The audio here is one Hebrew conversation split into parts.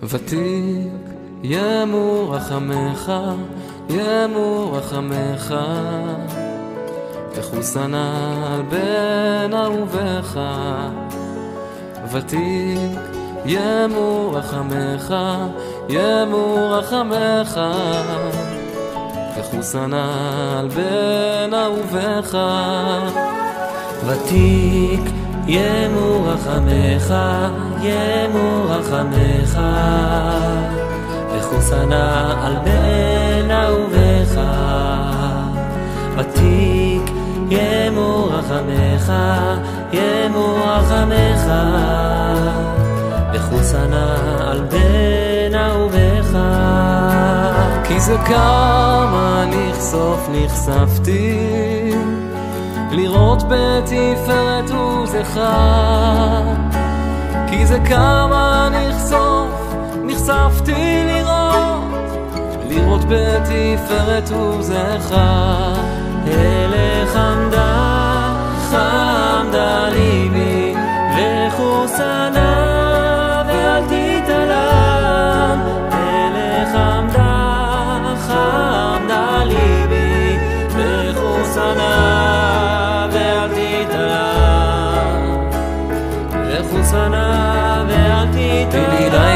ותיק ימו רחמך, ימו רחמך, וחוסנה על בן אהובך. ותיק ימו רחמך, ימו רחמך, וחוסנה על בן אהובך. ותיק ימו רחמך, ימו רחמך, וחוסנה על בן אהובך. ותיק ימו רחמך, ימו רחמך, וחוסנה על בן אהובך. כי זה כמה נחשוף נחשפתי, לראות בתפארת עוזך. כי זה כמה נחשוף נחשפתי, לראות בתפארת עוזך. אליך עמדה, חמדה ליבי, וחוסנה ואל תתעלם. אליך עמדה, חמדה ליבי, וחוסנה ואל תתעלם. וחוסנה ואל תתעלם.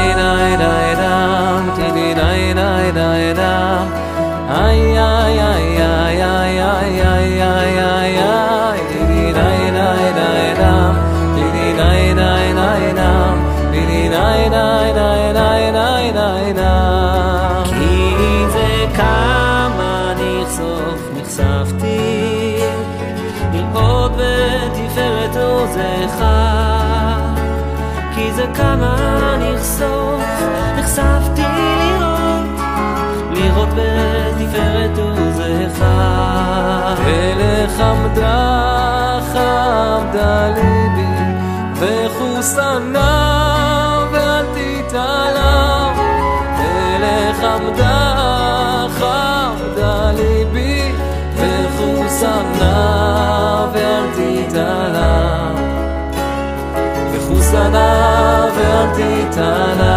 ay ay ay ay ay ay ay ay ay ay di dai dai dai dam di dai dai dai dam di dai dai dai dai dai dai dam. כי זה כמה נחשוף נחשפתי, לראות בתפארת עוזך. כי זה כמה נחשוף נחשפתי, לראות בתפארת עוזך. אליך עמדה, חמדה ליבי, וחוסנה ואל תתעלם. אליך עמדה, חמדה ליבי, וחוסנה ואל תתעלם. וחוסנה ואל תתעלם.